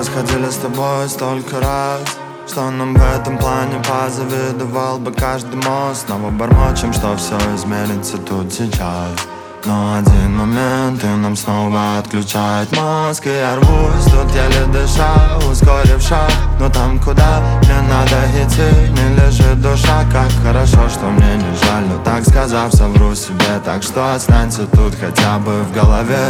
расходили с тобой столько раз, что нам в этом плане позавидовал бы каждый мост. Снова бормочем, что все изменится тут сейчас, но один момент и нам снова отключает мозг. И я рвусь, тут еле дыша, ускорив шаг. Но там, куда мне надо идти, не лежит душа. Как хорошо, что мне не жаль, но так сказав, совру себе. Так что останься тут хотя бы в голове.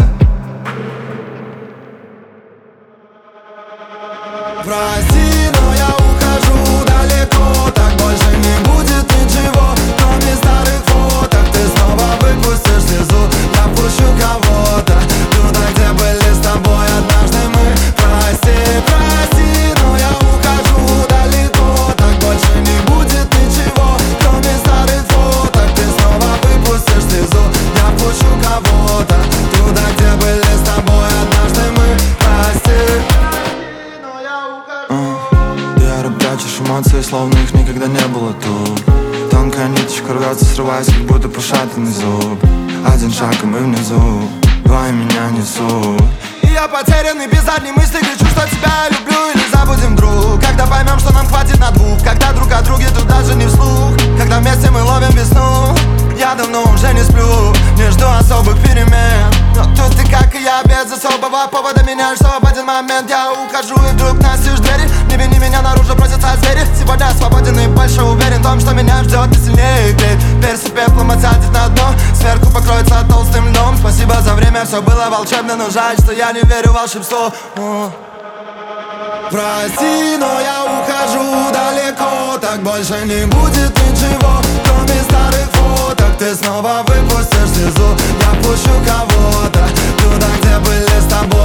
Прости, но я ухожу далеко, так больше не будет ничего, кроме старых фоток. Ты снова выпустишь слезу, я пущу кого-то туда, где были с тобой однажды мы. Прости, прости, но я ухожу далеко, так больше не будет ничего, кроме старых фоток. Ты снова выпустишь слезу, я пущу кого-то туда, где были с тобой однажды мы. Прости. Прячешь эмоции, словно их никогда не было тут. Тонкая ниточка рвется, срываясь, как будто пошатанный зуб. Один шаг и мы внизу, два и меня несут. И я потерянный, без задней мысли кричу, что тебя люблю. Или забудем друг, когда поймем, что нам хватит на двух. Когда друг о друге тут даже не вслух, когда вместе мы ловим весну. Я давно уже не сплю, не жду особых перемен, но тут ты, как и я, без особого повода меняешь все в один момент. Я ухожу и вдруг настежь двери. Не вини меня, наружу просятся звери. Сегодня свободен и больше уверен в том, что меня ждет и сильнее клеит. Перси пеплом отсядет на дно, сверху покроется толстым льдом. Спасибо за время, все было волшебно, но жаль, что я не верю в волшебство. Прости, но я ухожу далеко, так больше не будет ничего, кроме старых фоток. Ты снова выпустишь слезу, я пущу кого-то туда, где были с тобой